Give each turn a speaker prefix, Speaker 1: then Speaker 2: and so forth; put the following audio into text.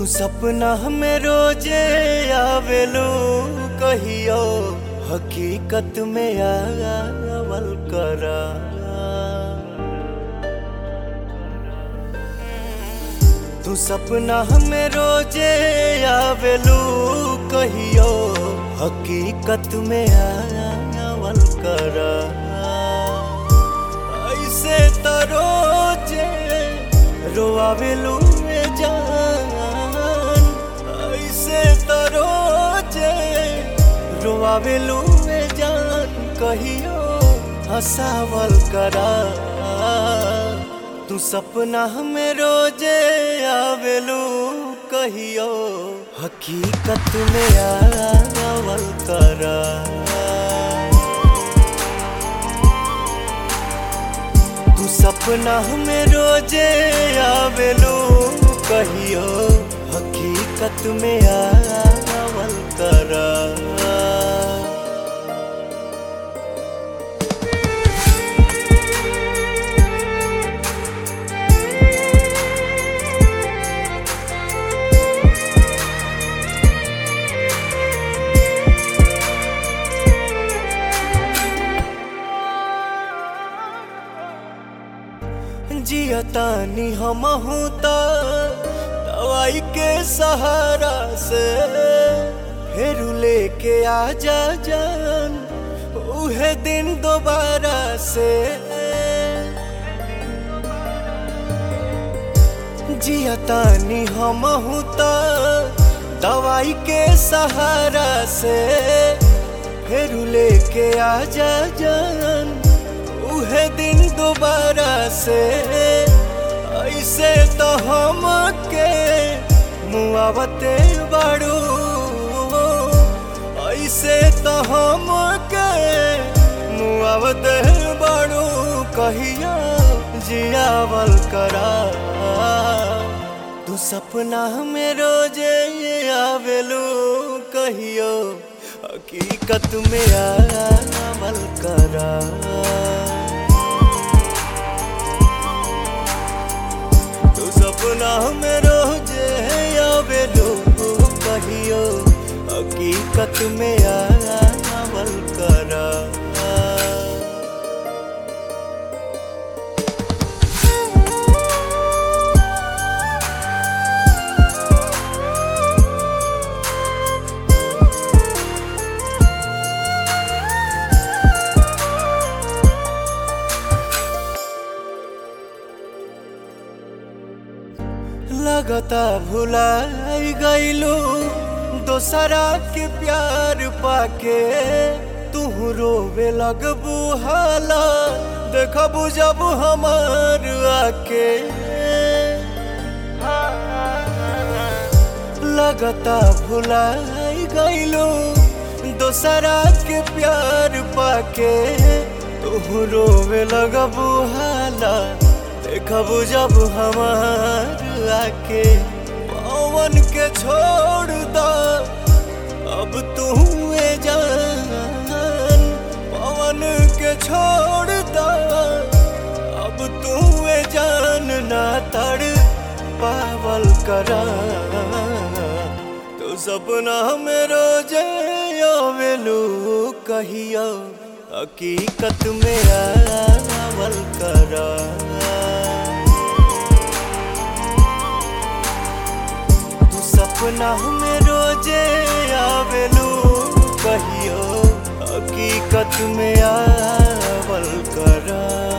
Speaker 1: तू सपना में रोजे आवेलू कहियो हकीकत में आवल करा। तू सपना में रोजे आवेलू कहियो हकीकत में आवल करा। ऐसे तो रोजे रोआवेलू जान, ऐसे तो रोजे रोआवेलू जान कहियो हंसावल करा। तू सपना में रोजे आवेलू कहियो हकीकत में आवल करा। तू सपना में रोजे आवेलू कहियो हकीकत में आवल करा। जियतानी हमहू तो दवाई के सहारा से, फिर लेके आजा जान उहे दिन दोबारा से। जियतानी हमहू तो दवाई के सहारा से, फिर लेके आजा जान उहे दिन दोबारा से। ऐसे तो हमके मुआवते बाड़ू, ऐसे तो हमके मुआवते बाड़ू कहियो जियावल करा। तू सपना में रोजे आवेलू कहियो हकीकत में आवल करा। सपना में रोजे आवेलू कहियो हकीकत में आवल करा। लगता भुलाई गईलू दोसरा के प्यार पाके, तू रोवे लगबू हाला देखबू जब हमार आके। लगता भुलाई गईलू दोसरा के प्यार पाके, तू रोवे लगबू हाला देखबू जब हमार आके। पवन के छोड़ दा अब तू जान, पवन के छोड़ दा अब तू जान ना तड़ पावल करा। तो सपना में रोजे आवेलू कहियो हकीकत में आवल करा। सपना में रोजे आवेलू कहियो हकीकत में आवल करा।